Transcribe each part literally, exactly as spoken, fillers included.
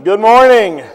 Good morning.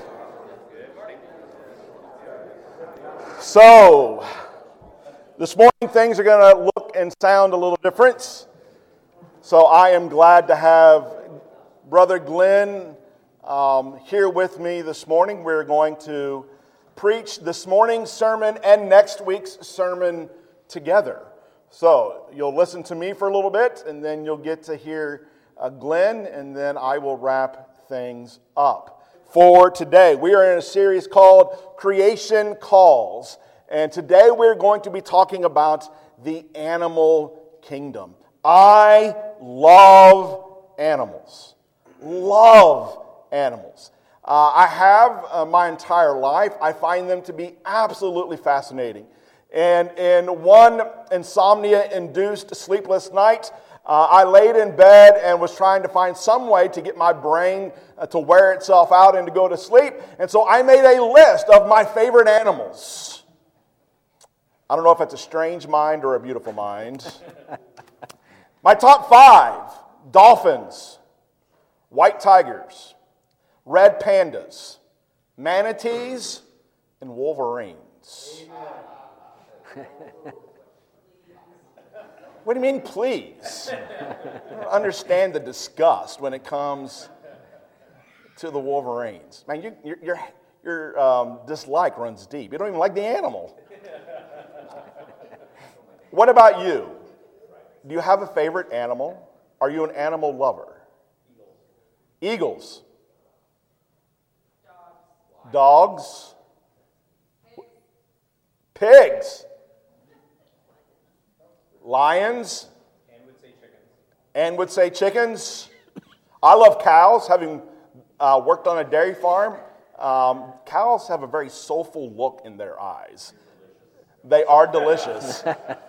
So, this morning things are going to look and sound a little different. So I am glad to have Brother Glenn um, here with me this morning. We're going to preach this morning's sermon and next week's sermon together. So you'll listen to me for a little bit, and then you'll get to hear uh, Glenn, and then I will wrap things up. For today, we are in a series called Creation Calls, and today we're going to be talking about the animal kingdom. I love animals. Love animals. Uh, I have uh, my entire life. I find them to be absolutely fascinating. And in one insomnia-induced sleepless night, uh, I laid in bed and was trying to find some way to get my brain uh, to wear itself out and to go to sleep. And so I made a list of my favorite animals. I don't know if it's a strange mind or a beautiful mind. My top five: dolphins, white tigers, red pandas, manatees, and wolverines. What do you mean, please? I don't understand the disgust when it comes to the wolverines. Man, you, your your, your um, dislike runs deep. You don't even like the animal. What about you? Do you have a favorite animal? Are you an animal lover? Eagles. Dogs. Dogs. Pigs. Lions. And would say chickens. And would say chickens. I love cows, having uh, worked on a dairy farm. Um, cows have a very soulful look in their eyes. They are delicious.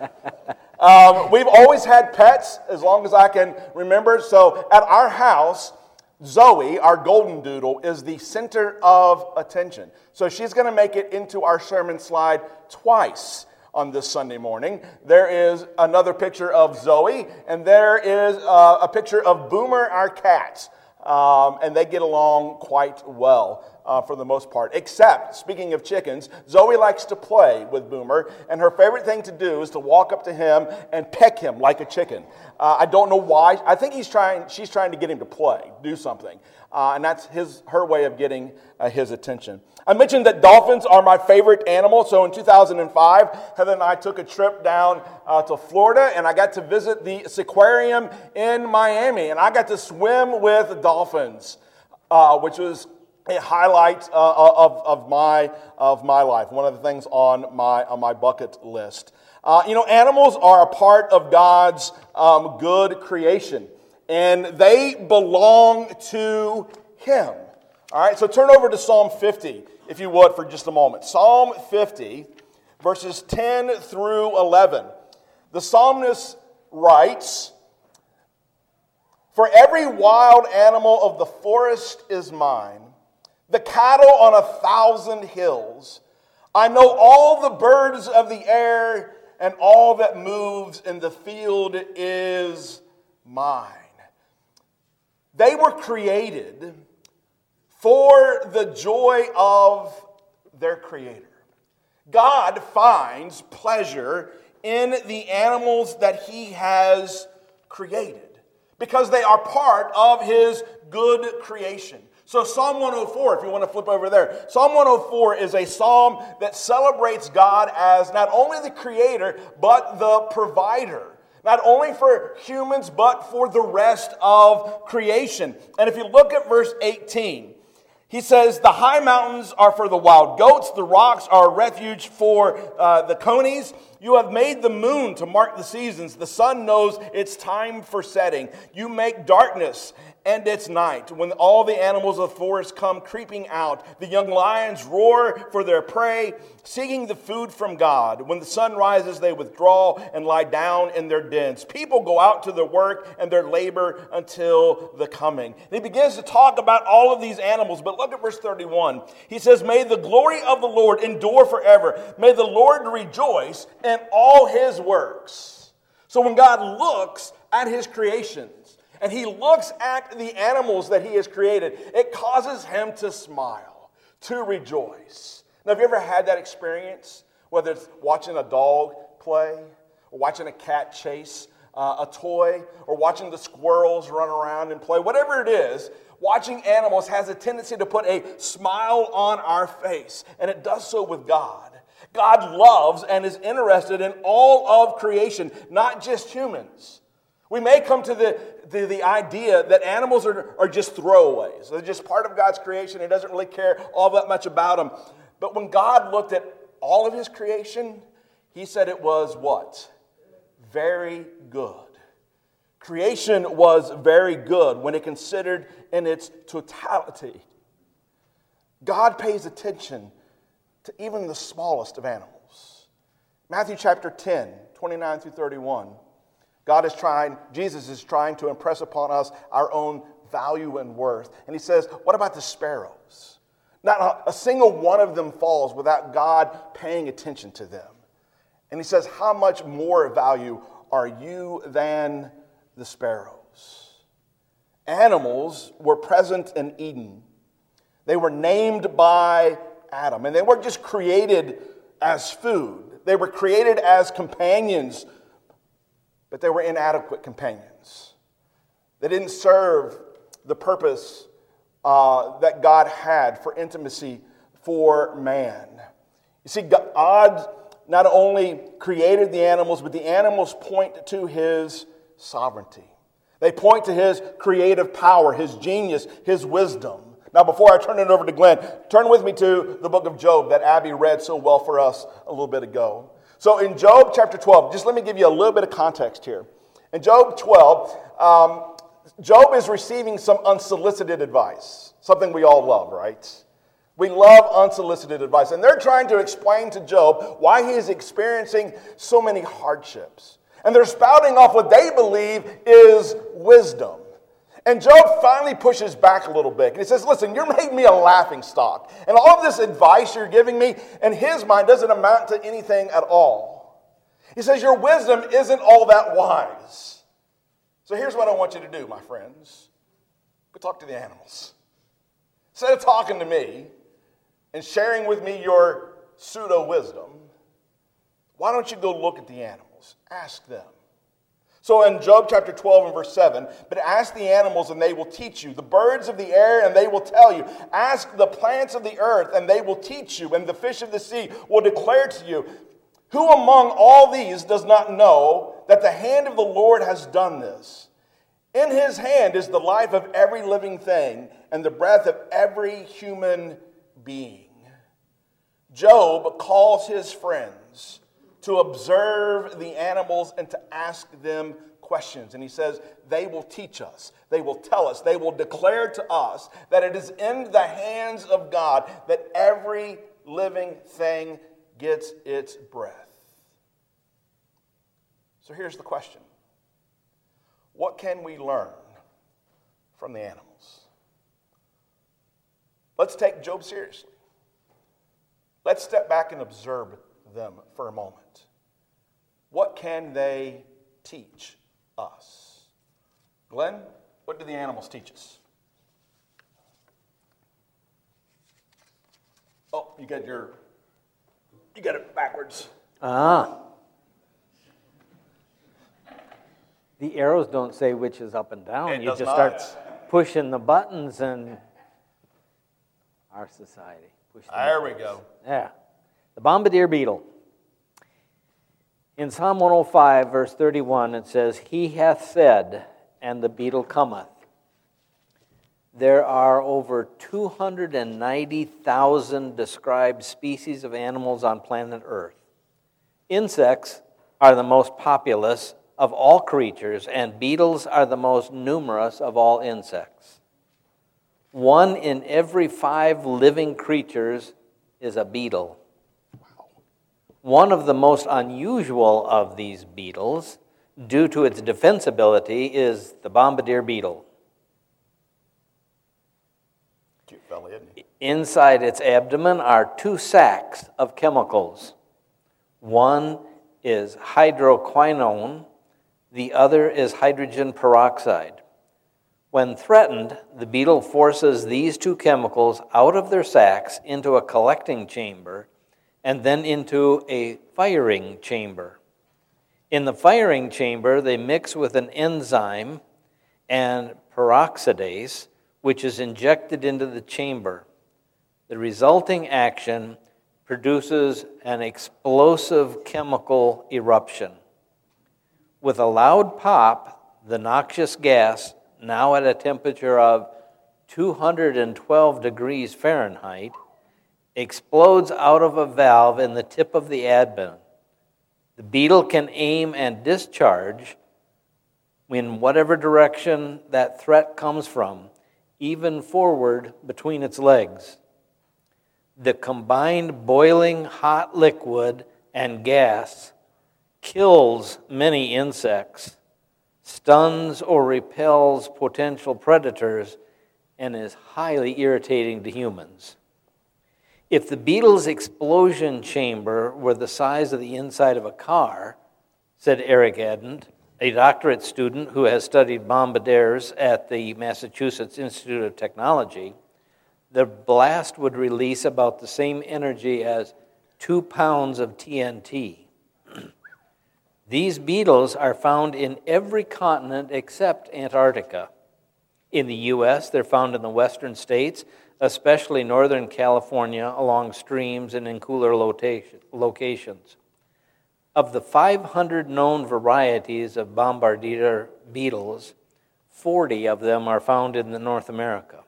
um, we've always had pets as long as I can remember. So at our house, Zoe, our golden doodle, is the center of attention. So she's going to make it into our sermon slide twice on this Sunday morning. There is another picture of Zoe, and there is uh, a picture of Boomer, our cat. Um, and they get along quite well uh, for the most part. Except, speaking of chickens, Zoe likes to play with Boomer, and her favorite thing to do is to walk up to him and peck him like a chicken. Uh, I don't know why. I think he's trying. She's trying to get him to play, do something, uh, and that's his her way of getting uh, his attention. I mentioned that dolphins are my favorite animal. So in two thousand five, Heather and I took a trip down uh, to Florida, and I got to visit the Seaquarium in Miami, and I got to swim with dolphins, uh, which was a highlight uh, of, of my of my life. One of the things on my on my bucket list. Uh, you know, animals are a part of God's um, good creation, and they belong to Him. All right, so turn over to Psalm fifty, if you would, for just a moment. Psalm fifty, verses ten through eleven. The psalmist writes, "For every wild animal of the forest is mine, the cattle on a thousand hills. I know all the birds of the air, and all that moves in the field is mine." They were created for the joy of their Creator. God finds pleasure in the animals that He has created because they are part of His good creation. So Psalm one oh four, if you want to flip over there, Psalm one oh four is a psalm that celebrates God as not only the Creator, but the provider. Not only for humans, but for the rest of creation. And if you look at verse eighteen, he says, "The high mountains are for the wild goats. The rocks are a refuge for uh, the conies. You have made the moon to mark the seasons. The sun knows its time for setting. You make darkness and its night. When all the animals of the forest come creeping out, the young lions roar for their prey, seeking the food from God. When the sun rises, they withdraw and lie down in their dens. People go out to their work and their labor until the coming." And he begins to talk about all of these animals, but look at verse thirty-one. He says, "May the glory of the Lord endure forever. May the Lord rejoice in all His works." So when God looks at His creations and he looks at the animals that he has created, it causes him to smile, to rejoice. Now, have you ever had that experience? Whether it's watching a dog play, or watching a cat chase uh, a toy, or watching the squirrels run around and play, whatever it is, watching animals has a tendency to put a smile on our face, and it does so with God. God loves and is interested in all of creation, not just humans. We may come to the, the, the idea that animals are, are just throwaways. They're just part of God's creation. He doesn't really care all that much about them. But when God looked at all of his creation, he said it was what? Very good. Creation was very good when it considered in its totality. God pays attention to even the smallest of animals. Matthew chapter ten, twenty-nine through thirty-one. God is trying, Jesus is trying to impress upon us our own value and worth. And he says, what about the sparrows? Not a, a single one of them falls without God paying attention to them. And he says, how much more value are you than the sparrows? Animals were present in Eden. They were named by Adam. And they weren't just created as food. They were created as companions, but they were inadequate companions. They didn't serve the purpose uh, that God had for intimacy for man. You see, God not only created the animals, but the animals point to his sovereignty. They point to his creative power, his genius, his wisdom. Now, before I turn it over to Glenn, turn with me to the book of Job that Abby read so well for us a little bit ago. So in Job chapter twelve, just let me give you a little bit of context here. In Job twelve, um, Job is receiving some unsolicited advice, something we all love, right? We love unsolicited advice. And they're trying to explain to Job why he is experiencing so many hardships. And they're spouting off what they believe is wisdom. And Job finally pushes back a little bit. And he says, listen, you're making me a laughingstock. And all of this advice you're giving me, in his mind, doesn't amount to anything at all. He says, your wisdom isn't all that wise. So here's what I want you to do, my friends. Go talk to the animals. Instead of talking to me and sharing with me your pseudo-wisdom, why don't you go look at the animals? Ask them. So in Job chapter twelve and verse seven, but ask the animals and they will teach you, the birds of the air and they will tell you, ask the plants of the earth and they will teach you, and the fish of the sea will declare to you. Who among all these does not know that the hand of the Lord has done this? In his hand is the life of every living thing and the breath of every human being. Job calls his friends to observe the animals and to ask them questions. And he says, they will teach us, they will tell us, they will declare to us that it is in the hands of God that every living thing gets its breath. So here's the question. What can we learn from the animals? Let's take Job seriously. Let's step back and observe them for a moment. What can they teach us? Glenn, what do the animals teach us? Oh, you got your, you got it backwards. Ah. The arrows don't say which is up and down. It you does just not. start pushing the buttons, and our society. Push the There we buttons. go. Yeah. The bombardier beetle. In Psalm one oh five, verse thirty-one, it says, He hath said, and the beetle cometh. There are over two hundred ninety thousand described species of animals on planet Earth. Insects are the most populous of all creatures, and beetles are the most numerous of all insects. One in every five living creatures is a beetle. One of the most unusual of these beetles, due to its defensibility, is the bombardier beetle. Cute fella, isn't he? Inside its abdomen are two sacs of chemicals. One is hydroquinone, the other is hydrogen peroxide. When threatened, the beetle forces these two chemicals out of their sacs into a collecting chamber and then into a firing chamber. In the firing chamber, they mix with an enzyme and peroxidase, which is injected into the chamber. The resulting action produces an explosive chemical eruption. With a loud pop, the noxious gas, now at a temperature of two hundred twelve degrees Fahrenheit, explodes out of a valve in the tip of the abdomen. The beetle can aim and discharge in whatever direction that threat comes from, even forward between its legs. The combined boiling hot liquid and gas kills many insects, stuns or repels potential predators, and is highly irritating to humans. If the beetle's explosion chamber were the size of the inside of a car, said Eric Adent, a doctorate student who has studied bombardiers at the Massachusetts Institute of Technology, the blast would release about the same energy as two pounds of T N T. These beetles are found in every continent except Antarctica. In the U S, they're found in the western states, especially northern California, along streams and in cooler locations. Of the five hundred known varieties of bombardier beetles, forty of them are found in North America.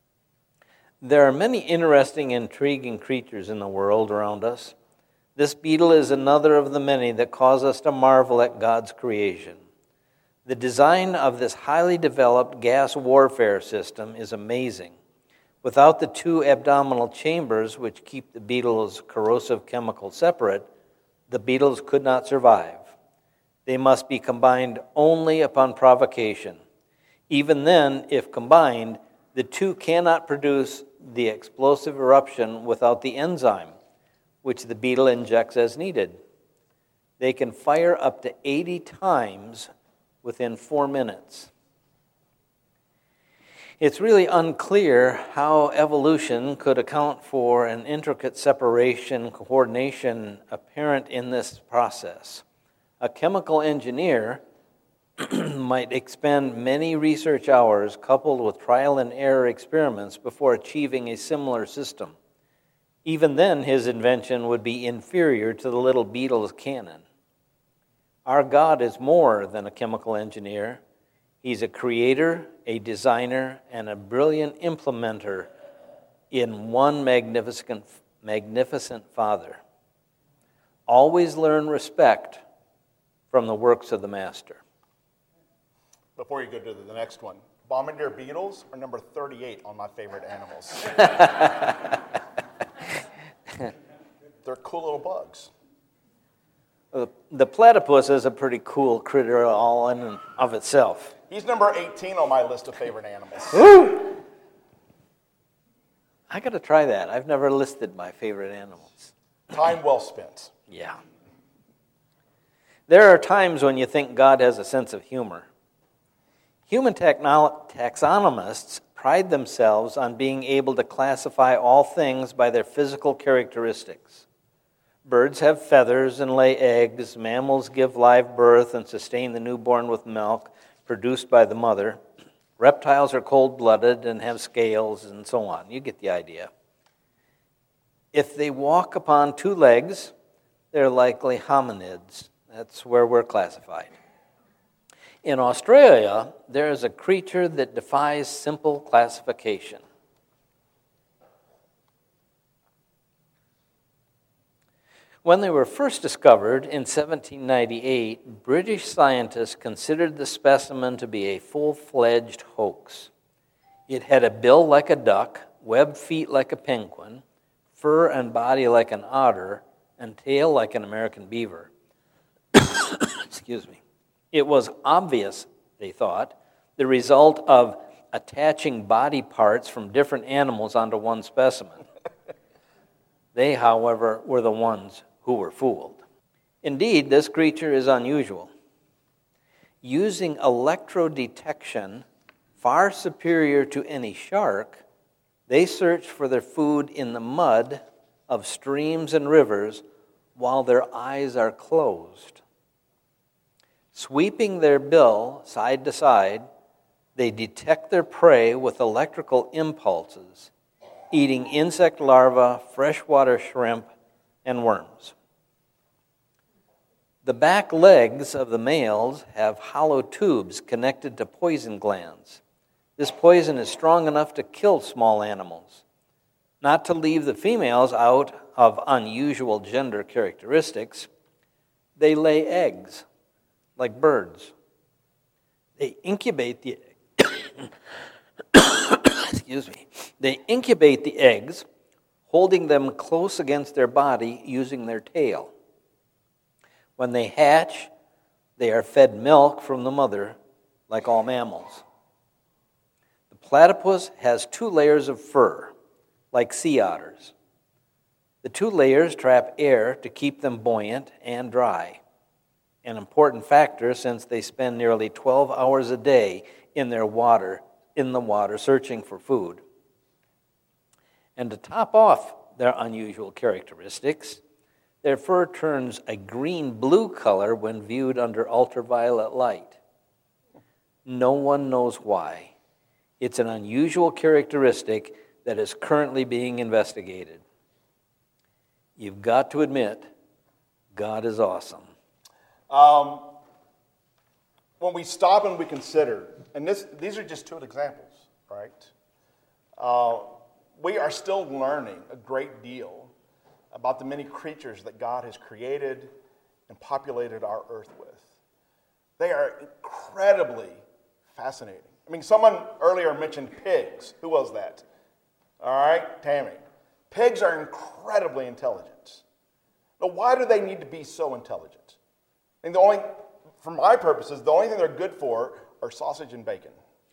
There are many interesting, intriguing creatures in the world around us. This beetle is another of the many that cause us to marvel at God's creation. The design of this highly developed gas warfare system is amazing. Without the two abdominal chambers which keep the beetle's corrosive chemicals separate, the beetles could not survive. They must be combined only upon provocation. Even then, if combined, the two cannot produce the explosive eruption without the enzyme, which the beetle injects as needed. They can fire up to eighty times within four minutes. It's really unclear how evolution could account for an intricate separation coordination apparent in this process. A chemical engineer might expend many research hours coupled with trial and error experiments before achieving a similar system. Even then, his invention would be inferior to the little beetle's cannon. Our God is more than a chemical engineer. He's a creator, a designer, and a brilliant implementer in one magnificent, magnificent Father. Always learn respect from the works of the Master. Before you go to the next one, bombardier beetles are number thirty-eight on my favorite animals. They're cool little bugs. The platypus is a pretty cool critter all in and of itself. He's number eighteen on my list of favorite animals. Woo! I got to try that. I've never listed my favorite animals. Time well spent. Yeah. There are times when you think God has a sense of humor. Human technolo- taxonomists pride themselves on being able to classify all things by their physical characteristics. Birds have feathers and lay eggs. Mammals give live birth and sustain the newborn with milk produced by the mother. Reptiles are cold-blooded and have scales and so on. You get the idea. If they walk upon two legs, they're likely hominids. That's where we're classified. In Australia, there is a creature that defies simple classification. When they were first discovered in seventeen ninety-eight, British scientists considered the specimen to be a full-fledged hoax. It had a bill like a duck, webbed feet like a penguin, fur and body like an otter, and tail like an American beaver. Excuse me. It was obvious, they thought, the result of attaching body parts from different animals onto one specimen. They, however, were the ones who were fooled. Indeed, this creature is unusual. Using electrodetection, Far superior to any shark, they search for their food in the mud of streams and rivers while their eyes are closed. Sweeping their bill side to side, they detect their prey with electrical impulses, eating insect larvae, freshwater shrimp, and worms. The back legs of the males have hollow tubes connected to poison glands. This poison is strong enough to kill small animals. Not to leave the females out of unusual gender characteristics, they lay eggs like birds. They incubate the excuse me. They incubate the eggs, holding them close against their body using their tail. When they hatch, they are fed milk from the mother, like all mammals. The platypus has two layers of fur, like sea otters. The two layers trap air to keep them buoyant and dry, an important factor since they spend nearly twelve hours a day in their water, in the water searching for food. And to top off their unusual characteristics, their fur turns a green-blue color when viewed under ultraviolet light. No one knows why. It's an unusual characteristic that is currently being investigated. You've got to admit, God is awesome. Um, when we stop and we consider, and this, these are just two examples, right? Uh, we are still learning a great deal about the many creatures that God has created and populated our earth with. They are incredibly fascinating. I mean, someone earlier mentioned pigs. Who was that? All right, Tammy. Pigs are incredibly intelligent. Now, why do they need to be so intelligent? I mean, the only, for my purposes, the only thing they're good for are sausage and bacon.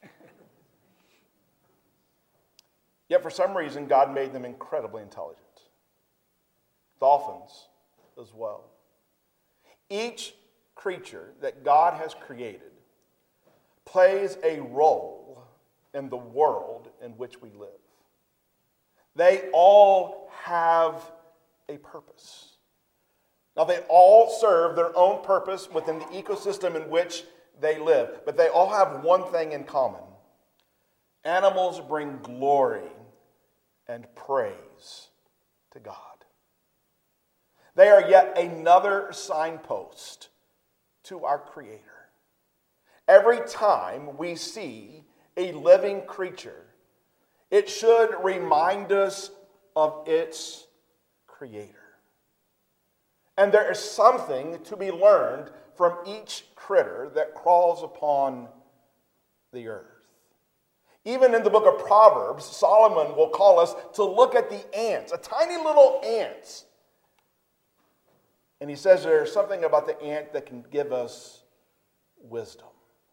Yet, for some reason, God made them incredibly intelligent. Dolphins as well. Each creature that God has created plays a role in the world in which we live. They all have a purpose. Now, they all serve their own purpose within the ecosystem in which they live, but they all have one thing in common. Animals bring glory and praise to God. They are yet another signpost to our Creator. Every time we see a living creature, it should remind us of its Creator. And there is something to be learned from each critter that crawls upon the earth. Even in the book of Proverbs, Solomon will call us to look at the ants, a tiny little ants. And he says there's something about the ant that can give us wisdom.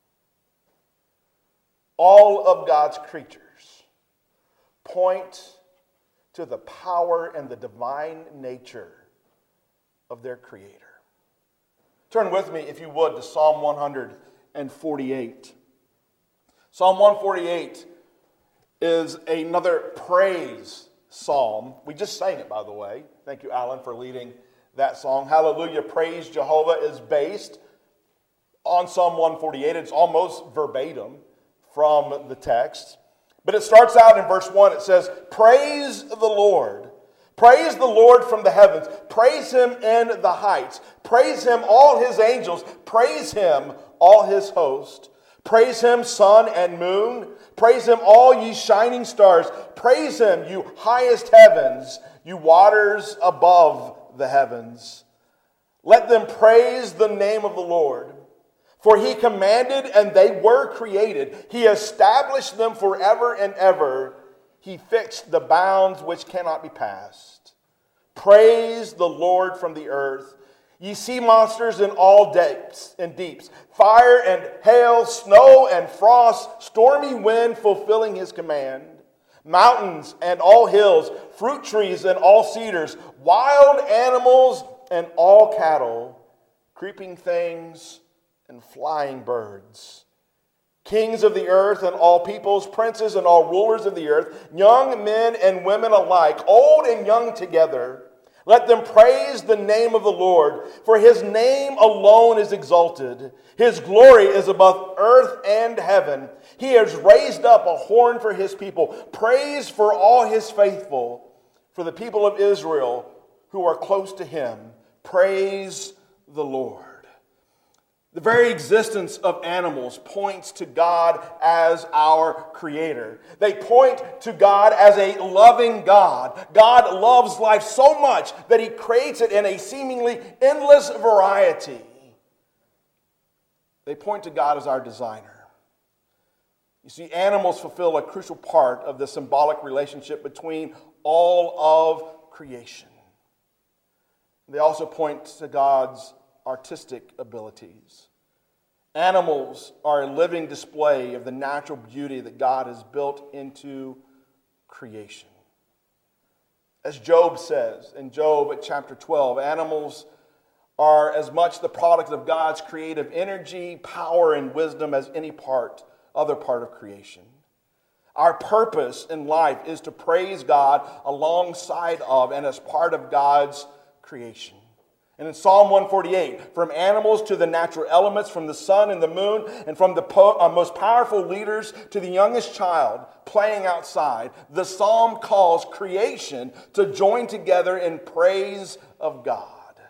All of God's creatures point to the power and the divine nature of their Creator. Turn with me, if you would, to Psalm one forty-eight. Psalm one forty-eight is another praise psalm. We just sang it, by the way. Thank you, Alan, for leading that song. Hallelujah, Praise Jehovah is based on Psalm one forty-eight. It's almost verbatim from the text. But it starts out in verse one. It says, praise the Lord. Praise the Lord from the heavens. Praise Him in the heights. Praise Him, all His angels. Praise Him, all His host. Praise Him, sun and moon. Praise Him, all ye shining stars. Praise Him, you highest heavens, you waters above the heavens. Let them praise the name of the Lord. For He commanded and they were created. He established them forever and ever. He fixed the bounds which cannot be passed. Praise the Lord from the earth. Ye sea monsters in all depths and deeps, fire and hail, snow and frost, stormy wind fulfilling His command. Mountains and all hills, fruit trees and all cedars, wild animals and all cattle, creeping things and flying birds. kings of the earth and all peoples, princes and all rulers of the earth, young men and women alike, old and young together, let them praise the name of the Lord, for his name alone is exalted. His glory is above earth and heaven. He has raised up a horn for his people, praise for all his faithful, for the people of Israel who are close to him. Praise the Lord. The very existence of animals points to God as our creator. They point to God as a loving God. God loves life so much that he creates it in a seemingly endless variety. They point to God as our designer. You see, animals fulfill a crucial part of the symbolic relationship between all of creation. They also point to God's artistic abilities. Animals are a living display of the natural beauty that God has built into creation. As Job says in Job chapter twelve, animals are as much the product of God's creative energy, power, and wisdom as any part, other part of creation. Our purpose in life is to praise God alongside of and as part of God's creation. And in Psalm one forty-eight, from animals to the natural elements, from the sun and the moon, and from the po- uh, most powerful leaders to the youngest child playing outside, the psalm calls creation to join together in praise of God.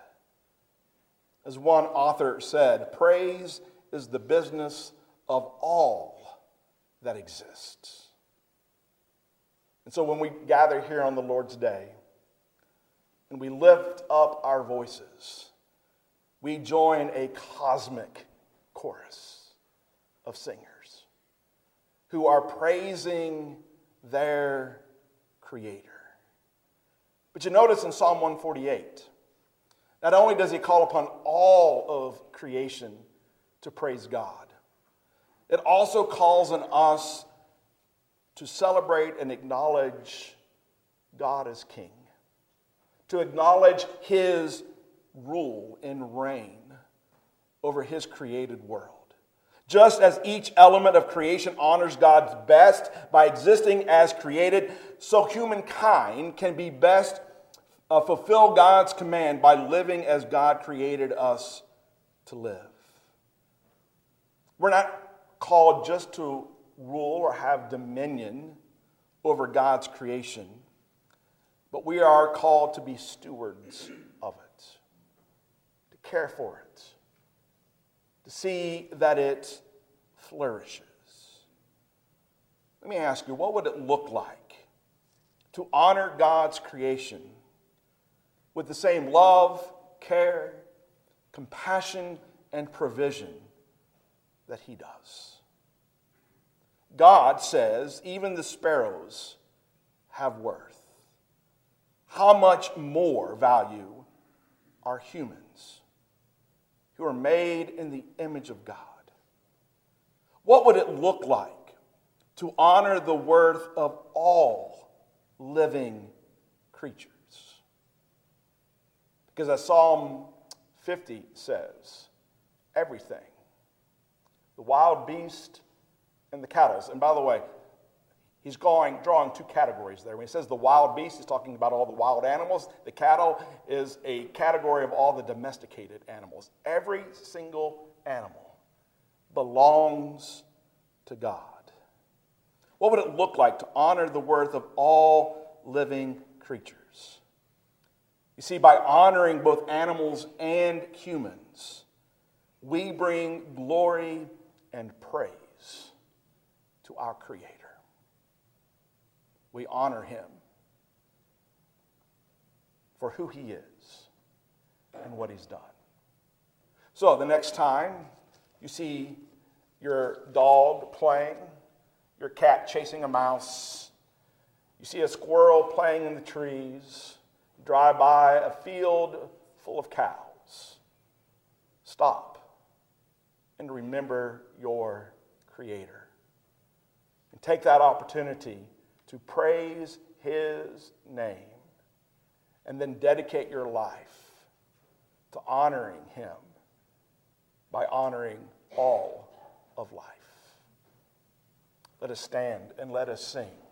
As one author said, praise is the business of all that exists. And so when we gather here on the Lord's Day, and we lift up our voices, we join a cosmic chorus of singers who are praising their Creator. But you notice in Psalm one forty-eight, not only does he call upon all of creation to praise God, it also calls on us to celebrate and acknowledge God as King, to acknowledge his rule and reign over his created world. Just as each element of creation honors God's best by existing as created, so humankind can be best uh, fulfill God's command by living as God created us to live. We're not called just to rule or have dominion over God's creation, but we are called to be stewards of it, to care for it, to see that it flourishes. Let me ask you, what would it look like to honor God's creation with the same love, care, compassion, and provision that he does? God says even the sparrows have worth. How much more value are humans who are made in the image of God? What would it look like to honor the worth of all living creatures? Because as Psalm fifty says, everything, the wild beast and the cattle. And by the way, he's going, drawing two categories there. When he says the wild beast, he's talking about all the wild animals. The cattle is a category of all the domesticated animals. Every single animal belongs to God. What would it look like to honor the worth of all living creatures? You see, by honoring both animals and humans, we bring glory and praise to our Creator. We honor him for who he is and what he's done. So the next time you see your dog playing, your cat chasing a mouse, you see a squirrel playing in the trees, you drive by a field full of cows, stop and remember your Creator. And take that opportunity to praise his name, and then dedicate your life to honoring him by honoring all of life. Let us stand and let us sing.